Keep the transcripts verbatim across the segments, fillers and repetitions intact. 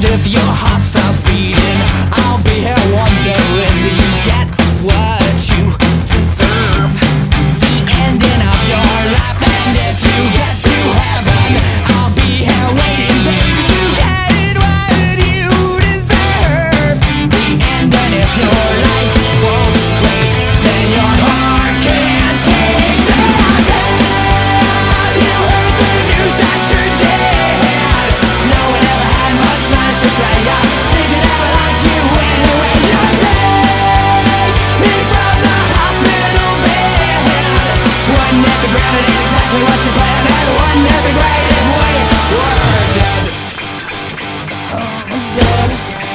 And if your heart stops beating, I'll be here wondering, did you get what you deserve? The ending of your life. And if you get to heaven, I'll be here waiting, baby. Did you get what you deserve? The end. And if your life won't wait, then your heart can't take the sound. You heard the news that you're dead. No one ever had much nice to say. I think that I liked you anyway. You take me from the hospital bed. Wouldn't it be grand? It ain't exactly what you planned. And wouldn't it be great if we were dead? Oh, dead.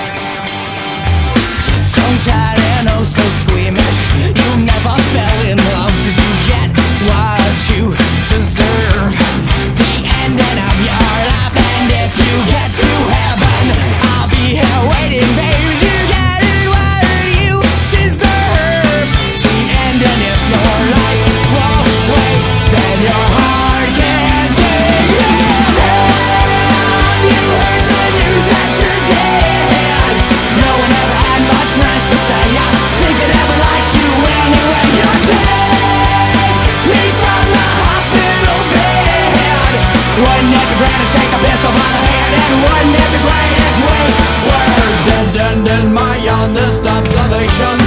Tongue-tied and oh so squeamish, you never fell in love. Did you get what you deserve? The ending of your life. And if you get to heaven, I'll be here waiting, baby. Did you get what you deserve? The end. And if your life won't wait, then your heart can't take your sound. You heard the news that you're dead. No one ever had much nice to say. I think that ever liked you anyway. You take me from the hospital bed. Wouldn't it be grand to take a pistol by the hand? And wouldn't it be great if we were dead? And in my honest observation,